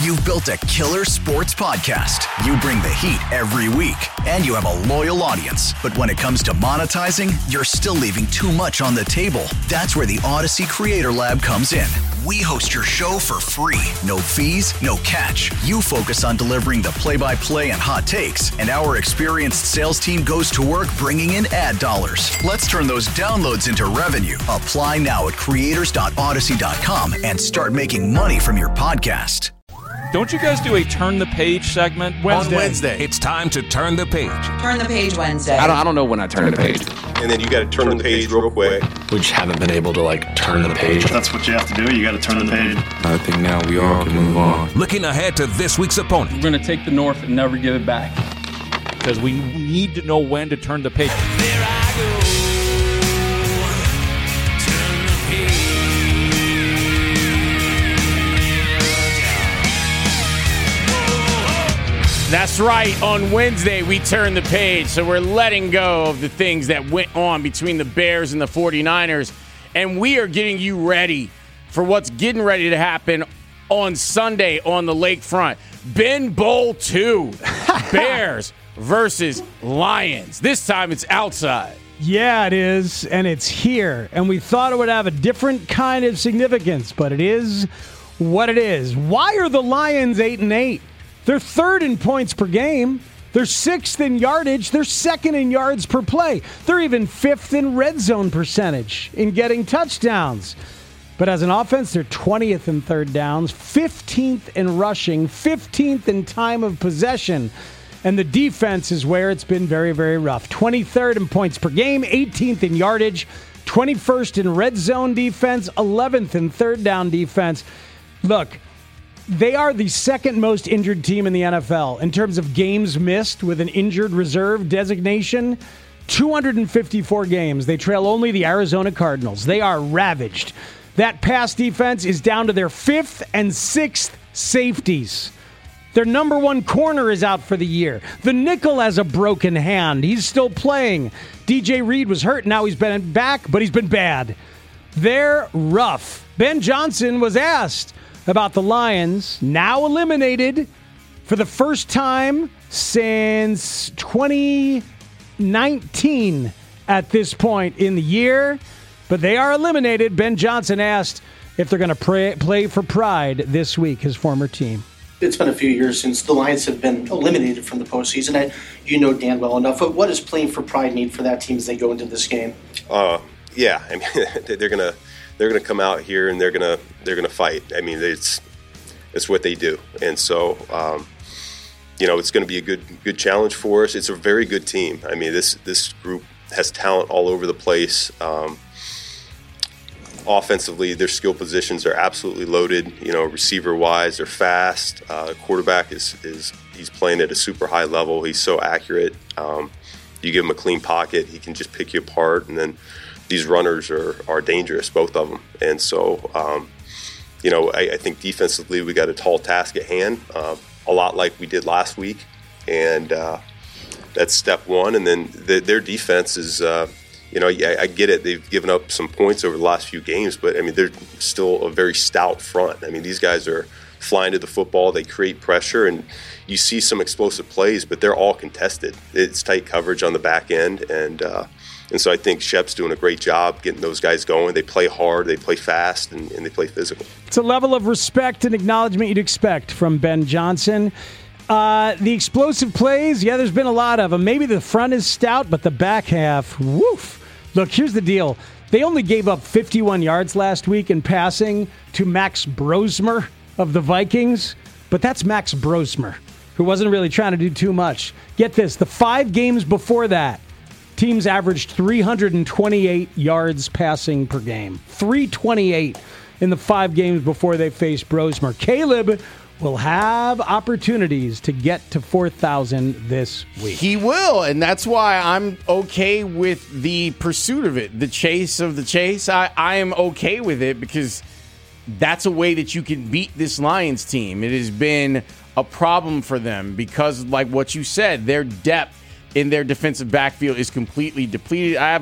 You've built a killer sports podcast. You bring the heat every week, and you have a loyal audience. But when it comes to monetizing, you're still leaving too much on the table. That's where the Odyssey Creator Lab comes in. We host your show for free. No fees, no catch. You focus on delivering the play-by-play and hot takes, and our experienced sales team goes to work bringing in ad dollars. Let's turn those downloads into revenue. Apply now at creators.odyssey.com and start making money from your podcast. Don't you guys do a Turn the Page segment On Wednesday. It's time to turn the page. Turn the Page Wednesday. I don't know when I turn the page. And then you got to turn the page real quick. We just haven't been able to turn the page. That's what you have to do. You got to turn the page. I think now we all can move on. Looking ahead to this week's opponent. We're going to take the North and never give it back. Because we need to know when to turn the page. There I go. Turn the page. That's right. On Wednesday, we turn the page. So we're letting go of the things that went on between the Bears and the 49ers. And we are getting you ready for what's getting ready to happen on Sunday on the lakefront. Ben Bowl 2. Bears versus Lions. This time it's outside. Yeah, it is. And it's here. And we thought it would have a different kind of significance. But it is what it is. Why are the Lions 8-8? They're third in points per game. They're sixth in yardage. They're second in yards per play. They're even fifth in red zone percentage in getting touchdowns. But as an offense, they're 20th in third downs, 15th in rushing, 15th in time of possession. And the defense is where it's been very, very rough. 23rd in points per game, 18th in yardage, 21st in red zone defense, 11th in third down defense. Look, they are the second most injured team in the NFL in terms of games missed with an injured reserve designation. 254 games. They trail only the Arizona Cardinals. They are ravaged. That pass defense is down to their fifth and sixth safeties. Their number one corner is out for the year. The nickel has a broken hand. He's still playing. DJ Reed was hurt. Now he's been back, but he's been bad. They're rough. Ben Johnson was asked about the Lions, now eliminated for the first time since 2019 at this point in the year. But they are eliminated. Ben Johnson asked if they're going to play for pride this week, his former team. It's been a few years since the Lions have been eliminated from the postseason. You know Dan well enough. What does playing for pride mean for that team as they go into this game? Yeah, I mean, they're gonna come out here and they're gonna fight. I mean, it's what they do, and so it's going to be a good challenge for us. It's a very good team. I mean, this group has talent all over the place. Offensively, their skill positions are absolutely loaded. Receiver wise, they're fast. Quarterback he's playing at a super high level. He's so accurate. You give him a clean pocket, he can just pick you apart, and then these runners are dangerous, both of them. And so, I think defensively we got a tall task at hand, a lot like we did last week. And that's step one. And then their defense is, I get it. They've given up some points over the last few games, but, I mean, they're still a very stout front. I mean, these guys are flying to the football. They create pressure, and you see some explosive plays, but they're all contested. It's tight coverage on the back end, and so I think Shep's doing a great job getting those guys going. They play hard, they play fast, and they play physical. It's a level of respect and acknowledgement you'd expect from Ben Johnson. The explosive plays, there's been a lot of them. Maybe the front is stout, but the back half, woof. Look, here's the deal. They only gave up 51 yards last week in passing to Max Brosmer of the Vikings, but that's Max Brosmer, who wasn't really trying to do too much. Get this, the 5 games before that, teams averaged 328 yards passing per game. 328 in the 5 games before they faced Brosmer. Caleb will have opportunities to get to 4,000 this week. He will, and that's why I'm okay with the pursuit of it, the chase of the chase. I am okay with it because that's a way that you can beat this Lions team. It has been a problem for them because, like what you said, their depth in their defensive backfield is completely depleted. I have a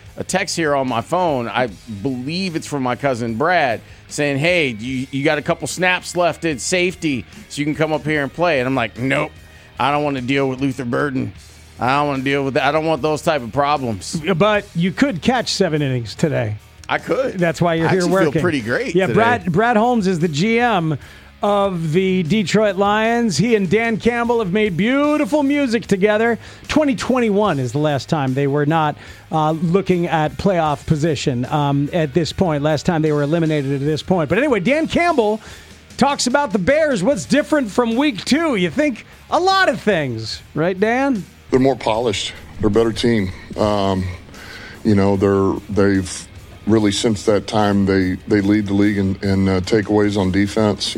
a text here on my phone. I believe it's from my cousin Brad saying, hey, you got a couple snaps left at safety so you can come up here and play. And I'm like, nope, I don't want to deal with Luther Burden. I don't want to deal with that. I don't want those type of problems. But you could catch 7 innings today. I could. That's why you're here working. I feel pretty great Yeah, today. Brad Holmes is the GM of the Detroit Lions. He and Dan Campbell have made beautiful music together. 2021 is the last time they were not looking at playoff position at this point. Last time they were eliminated at this point. But anyway, Dan Campbell talks about the Bears. What's different from week 2? You think a lot of things, right, Dan? They're more polished. They're a better team. They've really, since that time, they lead the league in takeaways on defense.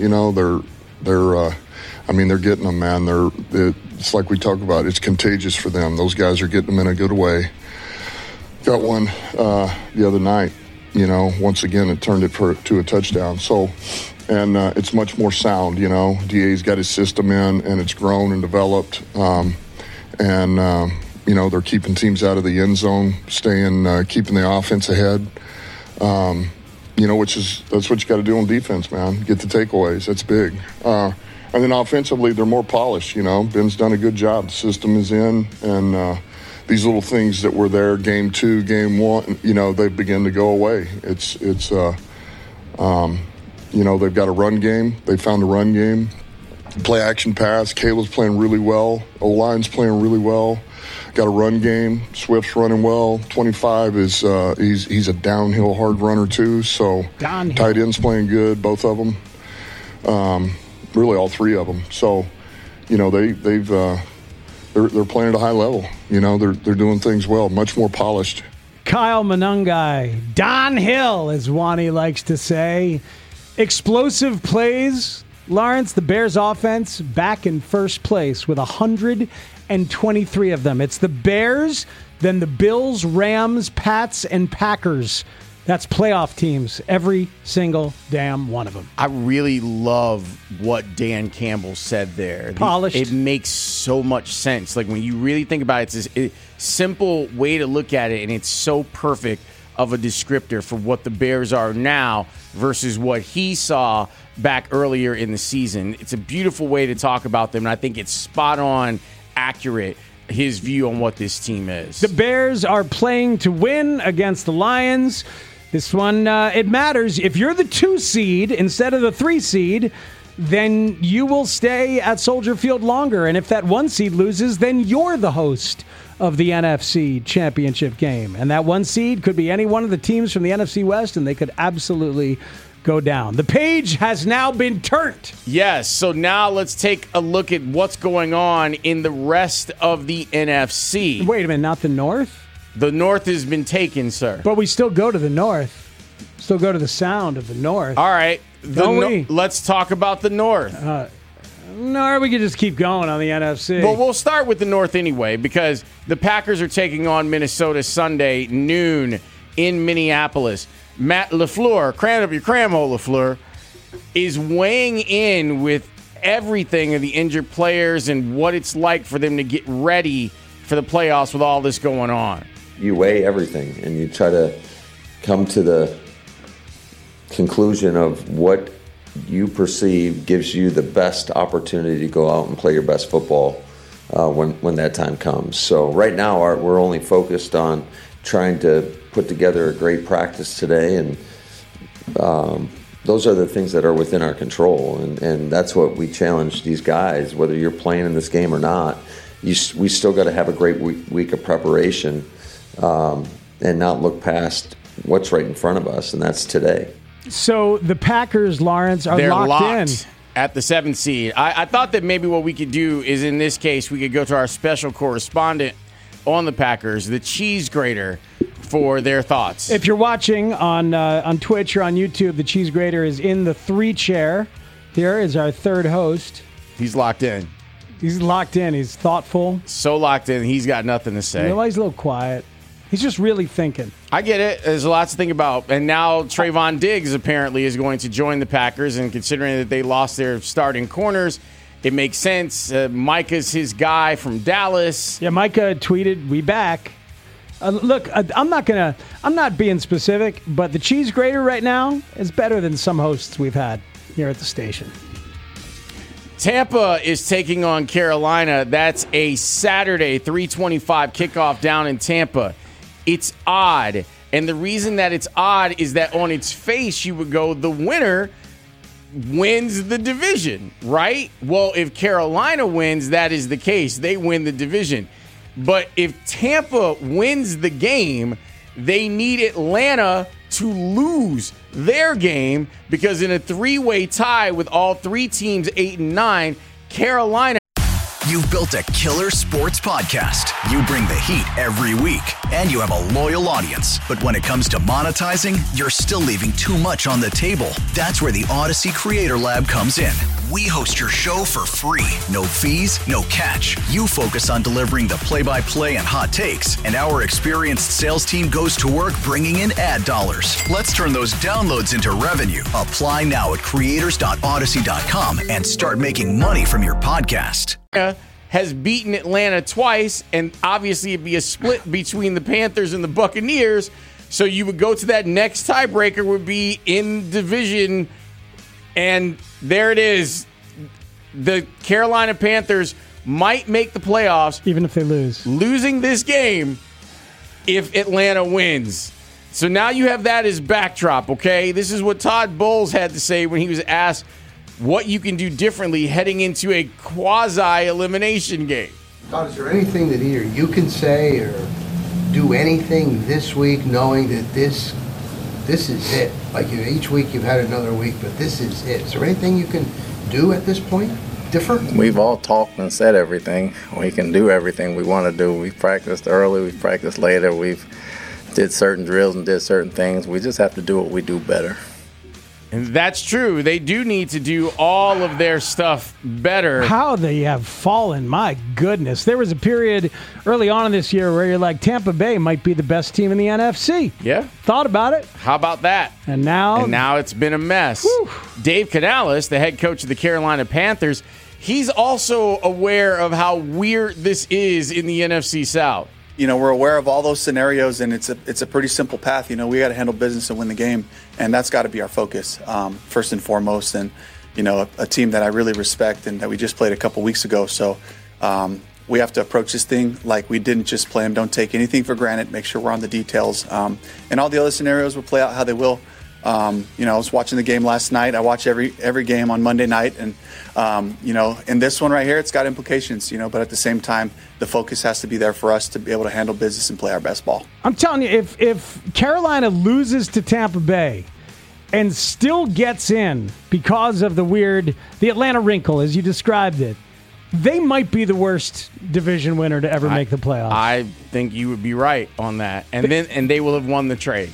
They're getting them, man. It's like we talk about. It's contagious for them. Those guys are getting them in a good way. Got one the other night. Once again, it turned it to a touchdown. So, and it's much more sound. DA's got his system in, and it's grown and developed. They're keeping teams out of the end zone, keeping the offense ahead. That's what you got to do on defense, man. Get the takeaways. That's big. And then offensively, they're more polished. Ben's done a good job. The system is in, and these little things that were there, game 2, game 1, they begin to go away. They've got a run game. They found a run game. Play action pass. Caleb's playing really well. O-line's playing really well. Got a run game. Swift's running well. 25 is he's a downhill hard runner too. So tight ends playing good, both of them. Really, all 3 of them. So, they're playing at a high level. They're doing things well, much more polished. Kyle Monangai, Don Hill, as Wani likes to say. Explosive plays. Lawrence, the Bears offense back in first place with 123 of them. It's the Bears, then the Bills, Rams, Pats, and Packers. That's playoff teams, every single damn one of them. I really love what Dan Campbell said there. Polished. It makes so much sense. Like when you really think about it, it's a simple way to look at it, and it's so perfect of a descriptor for what the Bears are now versus what he saw back earlier in the season. It's a beautiful way to talk about them, and I think it's spot on accurate, his view on what this team is. The Bears are playing to win against the Lions. This one, it matters. If you're the 2 seed instead of the 3 seed, then you will stay at Soldier Field longer. And if that 1 seed loses, then you're the host of the NFC Championship game. And that 1 seed could be any one of the teams from the NFC West, and they could absolutely go down. The page has now been turned. Yes, so now let's take a look at what's going on in the rest of the NFC. Wait a minute, not the North? The North has been taken, sir. But we still go to the North. Still go to the sound of the North. All right. We? Let's talk about the North. No, we could just keep going on the NFC. Well, we'll start with the North anyway, because the Packers are taking on Minnesota Sunday, noon, in Minneapolis. Matt LaFleur, cram up your cram hole, LaFleur, is weighing in with everything of the injured players and what it's like for them to get ready for the playoffs with all this going on. You weigh everything, and you try to come to the conclusion of what you perceive gives you the best opportunity to go out and play your best football when that time comes. So right now we're only focused on trying to put together a great practice today, and those are the things that are within our control, and that's what we challenge these guys. Whether you're playing in this game or not, we still got to have a great week of preparation and not look past what's right in front of us, and that's today. So the Packers, Lawrence, are locked in at the 7th seed. I thought that maybe what we could do is, in this case, we could go to our special correspondent on the Packers, the Cheese Grater, for their thoughts. If you're watching on Twitch or on YouTube, the Cheese Grater is in the 3 chair. Here is our third host. He's locked in. He's locked in. He's thoughtful. So locked in, he's got nothing to say. He's a little quiet. He's just really thinking. I get it. There's lots to think about. And now Trayvon Diggs apparently is going to join the Packers, and considering that they lost their starting corners, it makes sense. Micah's his guy from Dallas. Yeah, Micah tweeted, "We back." Look, I'm not being specific, but the cheese grater right now is better than some hosts we've had here at the station. Tampa is taking on Carolina. That's a Saturday 3:25 kickoff down in Tampa. It's odd. And the reason that it's odd is that on its face, you would go, the winner wins the division, right? Well, if Carolina wins, that is the case. They win the division. But if Tampa wins the game, they need Atlanta to lose their game, because in a three-way tie with all three teams 8-9, Carolina. You've built a killer sports podcast. You bring the heat every week, and you have a loyal audience. But when it comes to monetizing, you're still leaving too much on the table. That's where the Odyssey Creator Lab comes in. We host your show for free. No fees, no catch. You focus on delivering the play-by-play and hot takes, and our experienced sales team goes to work bringing in ad dollars. Let's turn those downloads into revenue. Apply now at creators.odyssey.com and start making money from your podcast. Has beaten Atlanta twice, and obviously it'd be a split between the Panthers and the Buccaneers. So you would go to that next tiebreaker would be in division, and there it is. The Carolina Panthers might make the playoffs, even if they lose. Losing this game if Atlanta wins. So now you have that as backdrop, okay? This is what Todd Bowles had to say when he was asked what you can do differently heading into a quasi-elimination game. Todd, is there anything that either you can say or do anything this week knowing that this is it? Like each week you've had another week, but this is it. Is there anything you can do at this point different? We've all talked and said everything. We can do everything we want to do. We've practiced early, we've practiced later, we've did certain drills and did certain things. We just have to do what we do better. And that's true. They do need to do all of their stuff better. How they have fallen, my goodness. There was a period early on in this year where you're like, Tampa Bay might be the best team in the NFC. Yeah. Thought about it. How about that? And now it's been a mess. Whew. Dave Canales, the head coach of the Carolina Panthers, he's also aware of how weird this is in the NFC South. You know, we're aware of all those scenarios, and it's a pretty simple path. You know, we got to handle business and win the game, and that's got to be our focus first and foremost. And you know, a team that I really respect and that we just played a couple weeks ago. So we have to approach this thing like we didn't just play them. Don't take anything for granted. Make sure we're on the details, and all the other scenarios will play out how they will. You know, I was watching the game last night. I watch every game on Monday night, and you know, in this one right here, it's got implications. You know, but at the same time, the focus has to be there for us to be able to handle business and play our best ball. I'm telling you, if Carolina loses to Tampa Bay and still gets in because of the Atlanta wrinkle, as you described it, they might be the worst division winner to ever make the playoffs. I think you would be right on that, and they will have won the trade.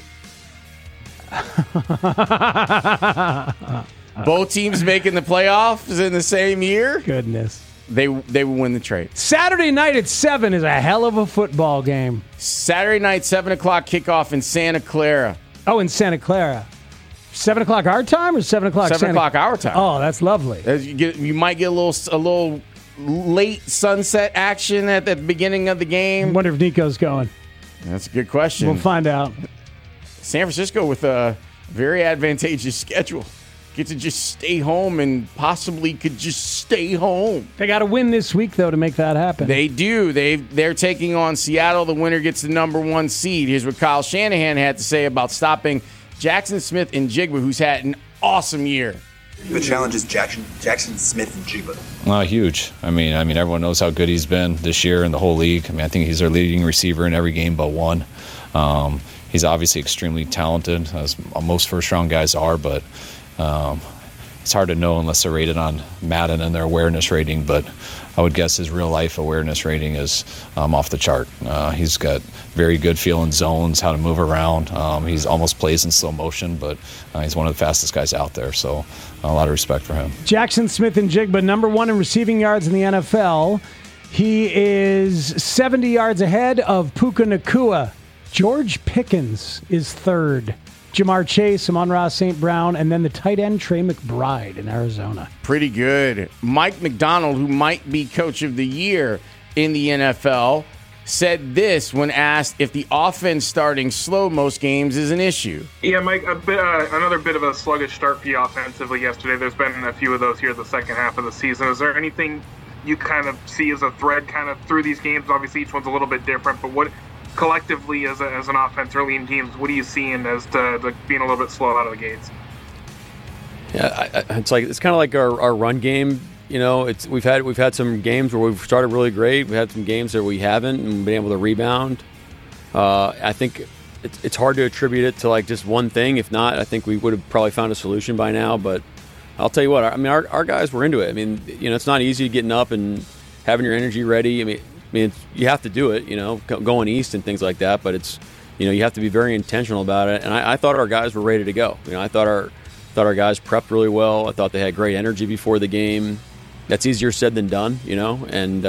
Both teams making the playoffs in the same year. Goodness, they will win the trade. Saturday night at 7 is a hell of a football game. Saturday night, 7:00 kickoff in Santa Clara. Oh, in Santa Clara. 7 o'clock our time or 7 o'clock? 7 o'clock our time. Oh, that's lovely. You might get a little late sunset action at the beginning of the game. I wonder if Nico's going. That's a good question. We'll find out. San Francisco with a very advantageous schedule. Get to just stay home and possibly could just stay home. They got to win this week, though, to make that happen. They do. They're taking on Seattle. The winner gets the number 1 seed. Here's what Kyle Shanahan had to say about stopping Jackson Smith-Njigba, who's had an awesome year. The challenge is Jackson Smith-Njigba. Huge. I mean, everyone knows how good he's been this year in the whole league. I mean, I think he's our leading receiver in every game but one. He's obviously extremely talented, as most first-round guys are, but it's hard to know unless they're rated on Madden and their awareness rating, but I would guess his real-life awareness rating is off the chart. He's got very good feel in zones, how to move around. He's almost plays in slow motion, but he's one of the fastest guys out there, so a lot of respect for him. Jackson Smith-Njigba, number 1 in receiving yards in the NFL. He is 70 yards ahead of Puka Nacua. George Pickens is 3rd. Jamar Chase, Amon-Ra St. Brown, and then the tight end Trey McBride in Arizona. Pretty good. Mike McDonald, who might be coach of the year in the NFL, said this when asked if the offense starting slow most games is an issue. Yeah, Mike, another bit of a sluggish start for you offensively yesterday. There's been a few of those here the second half of the season. Is there anything you kind of see as a thread kind of through these games? Obviously, each one's a little bit different, but what collectively as an offense early in teams, what are you seeing as to being a little bit slow out of the gates? Yeah, it's kind of like our run game. You know, we've had some games where we've started really great. We've had some games where we haven't and been able to rebound. I think it's hard to attribute it to like just one thing. If not, I think we would have probably found a solution by now. But I'll tell you what, I mean, our guys were into it. I mean, you know, it's not easy getting up and having your energy ready. I mean, you have to do it. You know, going east and things like that. But it's, you know, you have to be very intentional about it. And I thought our guys were ready to go. You know, I thought our guys prepped really well. I thought they had great energy before the game. That's easier said than done, you know, and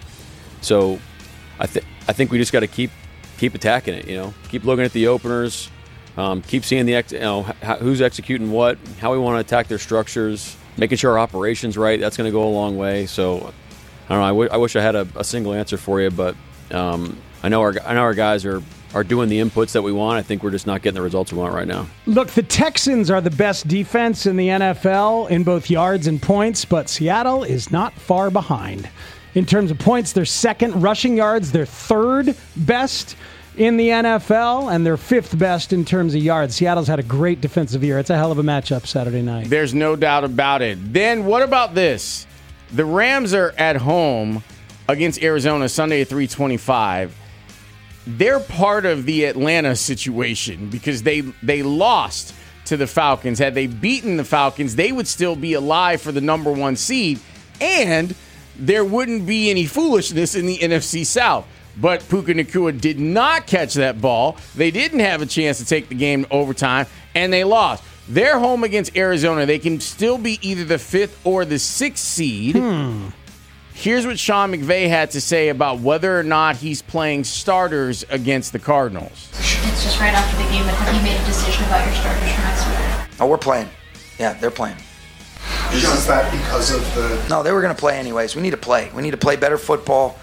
so I think we just got to keep attacking it, you know, keep looking at the openers, keep seeing who's executing what, how we want to attack their structures, making sure our operations right. That's going to go a long way. So I don't know. I wish I had a single answer for you, but I know our guys are doing the inputs that we want. I think we're just not getting the results we want right now. Look, the Texans are the best defense in the NFL in both yards and points, but Seattle is not far behind. In terms of points, they're second. Rushing yards, they're third best in the NFL, and they're fifth best in terms of yards. Seattle's had a great defensive year. It's a hell of a matchup Saturday night. There's no doubt about it. Then what about this? The Rams are at home against Arizona Sunday at 3:25. They're part of the Atlanta situation because they lost to the Falcons. Had they beaten the Falcons, they would still be alive for the number one seed, and there wouldn't be any foolishness in the NFC South. But Puka Nacua did not catch that ball. They didn't have a chance to take the game to overtime, and they lost. They're home against Arizona. They can still be either the 5th or the 6th seed. Here's what Sean McVay had to say about whether or not he's playing starters against the Cardinals. It's just right after the game, but have you made a decision about your starters for next week? Oh, we're playing. Yeah, they're playing. Is that because of the... No, they were going to play anyways. We need to play. We need to play better football.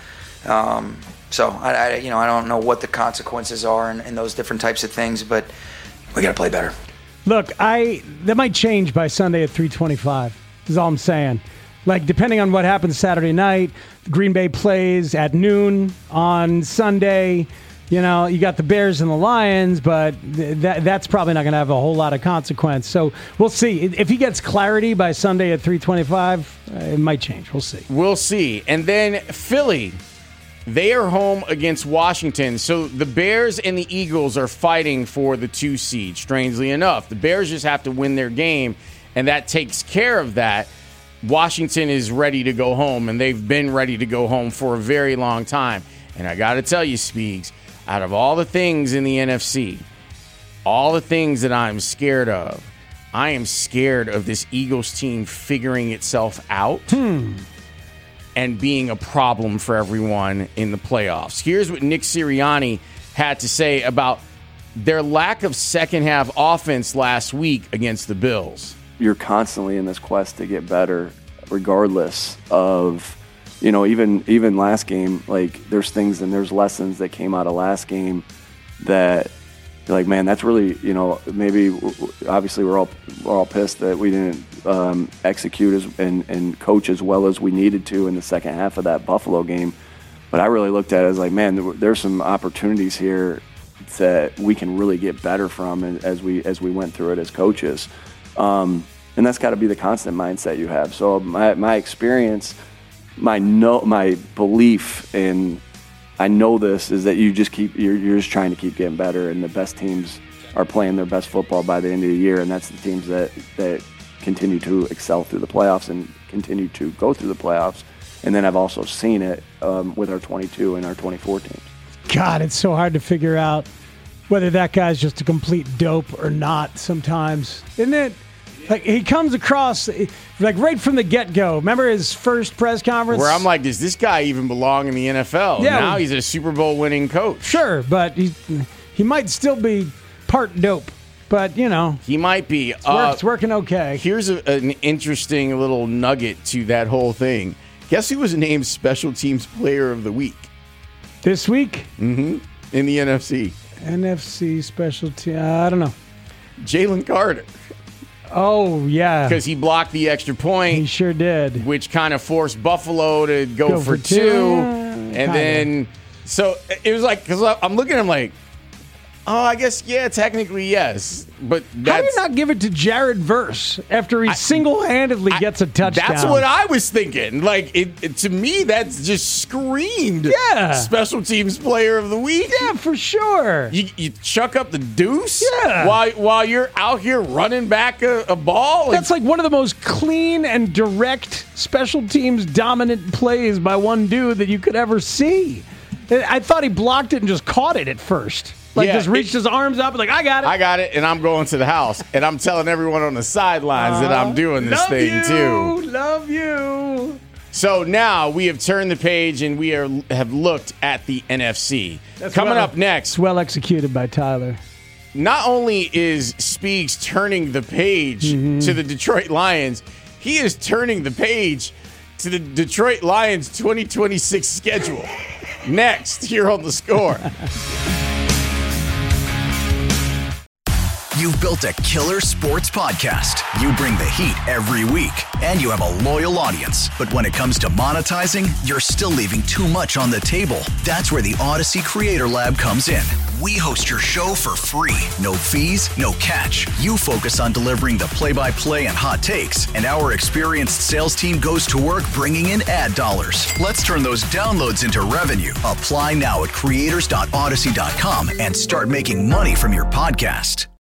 So I don't know what the consequences are and those different types of things, but we got to play better. Look, that might change by Sunday at 3:25. Is all I'm saying. Like, depending on what happens Saturday night, Green Bay plays at noon on Sunday. You know, you got the Bears and the Lions, but that's probably not going to have a whole lot of consequence. So we'll see. If he gets clarity by Sunday at 3:25, it might change. We'll see. We'll see. And then Philly, they are home against Washington. So the Bears and the Eagles are fighting for the 2 seed, strangely enough. The Bears just have to win their game, and that takes care of that. Washington is ready to go home, and they've been ready to go home for a very long time. And I got to tell you, Speaks, out of all the things in the NFC, all the things that I'm scared of, I am scared of this Eagles team figuring itself out and being a problem for everyone in the playoffs. Here's what Nick Sirianni had to say about their lack of second-half offense last week against the Bills. You're constantly in this quest to get better, regardless of, you know, even last game. Like, there's things and there's lessons that came out of last game that, like, man, that's really, you know, maybe obviously we're all pissed that we didn't execute and coach as well as we needed to in the second half of that Buffalo game. But I really looked at it as like, man, there's some opportunities here that we can really get better from as we went through it as coaches. And that's got to be the constant mindset you have. So my experience, my belief in, I know this, is that you're just trying to keep getting better, and the best teams are playing their best football by the end of the year, and that's the teams that continue to excel through the playoffs and continue to go through the playoffs. And then I've also seen it with our 22 and our 24 teams. God, it's so hard to figure out whether that guy's just a complete dope or not sometimes, isn't it? Like, he comes across, like, right from the get-go. Remember his first press conference? Where I'm like, does this guy even belong in the NFL? Yeah, now he's a Super Bowl winning coach. Sure, but he might still be part dope. But, you know. He might be. It's working okay. Here's an interesting little nugget to that whole thing. Guess who was named Special Teams Player of the Week? This week? Mm-hmm. In the NFC. NFC specialty. I don't know. Jalen Carter. Oh, yeah. Because he blocked the extra point. He sure did. Which kind of forced Buffalo to go for two. And kinda. then, so it was like, because I'm looking at him like, oh, I guess, yeah, technically, yes. But how do you not give it to Jared Verse after he single-handedly gets a touchdown? That's what I was thinking. Like, it to me, that's just screamed. Yeah. Special teams player of the week. Yeah, for sure. You chuck up the deuce. Yeah. While you're out here running back a ball. That's like one of the most clean and direct special teams dominant plays by one dude that you could ever see. I thought he blocked it and just caught it at first. Like, just reached his arms up and like, I got it, and I'm going to the house. And I'm telling everyone on the sidelines that I'm doing this thing, too. Love you. So now we have turned the page and we have looked at the NFC. Coming up next. It's well executed by Tyler. Not only is Speaks turning the page to the Detroit Lions, he is turning the page to the Detroit Lions 2026 schedule. Next, here on The Score. You've built a killer sports podcast. You bring the heat every week, and you have a loyal audience. But when it comes to monetizing, you're still leaving too much on the table. That's where the Odyssey Creator Lab comes in. We host your show for free. No fees, no catch. You focus on delivering the play-by-play and hot takes, and our experienced sales team goes to work bringing in ad dollars. Let's turn those downloads into revenue. Apply now at creators.odyssey.com and start making money from your podcast.